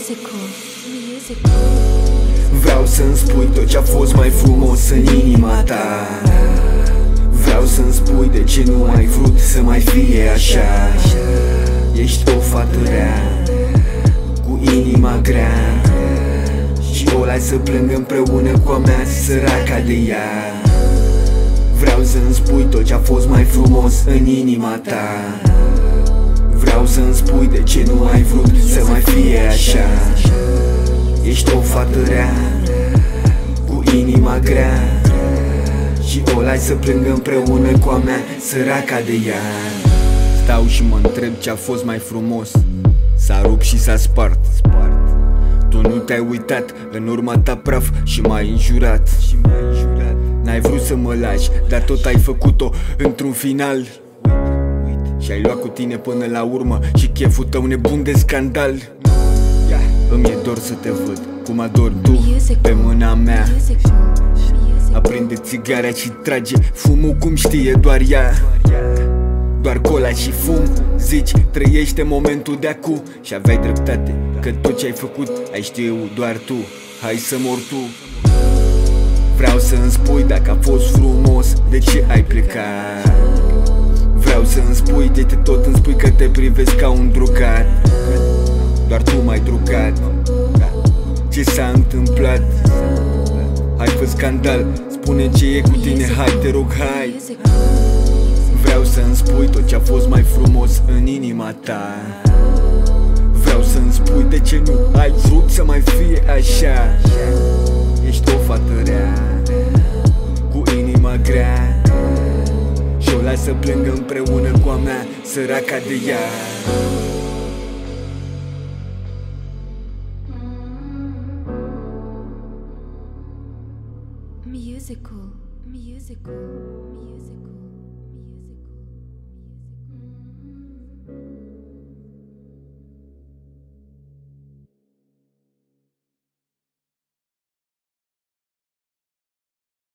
Vreau să-mi spui tot ce-a fost mai frumos în inima ta. Vreau să-mi spui de ce nu ai vrut să mai fie așa. Ești o fată rea, cu inima grea, și o lai să plâng împreună cu a mea, săraca de ea. Vreau să-mi spui tot ce-a fost mai frumos în inima ta. Vreau să-mi spui de ce nu ai vrut să mai fie așa. Ești o fată rea, cu inima grea, și o lai să plâng împreună cu a mea, săraca de ea. Stau și mă întreb ce-a fost mai frumos. S-a rupt și s-a spart. Tu nu te-ai uitat în urma ta praf și m-ai înjurat. N-ai vrut să mă lași, dar tot ai făcut-o într-un final. Și-ai luat cu tine până la urmă și cheful tău nebun de scandal. Îmi e dor să te văd cum adori tu pe mâna mea. Aprinde țigara și trage fumul cum știe doar ea. Doar cola și fum, zici, trăiește momentul de acum. Și aveai dreptate, că tot ce-ai făcut ai știut doar tu. Hai să mor tu. Vreau să-mi spui dacă a fost frumos, de ce ai plecat. Vreau să-mi spui de ce tot îmi spui că te privesc ca un drugat. Doar tu m-ai drugat. Ce s-a întâmplat? Hai, fă scandal, spune ce e cu tine, hai, te rog, hai. Vreau să-mi spui tot ce-a fost mai frumos în inima ta. Vreau să-mi spui de ce nu ai vrut să mai fie așa. Ești o fată rea, cu inima grea, și o las să plângă împreună cu a mea, săraca de ea. Musical.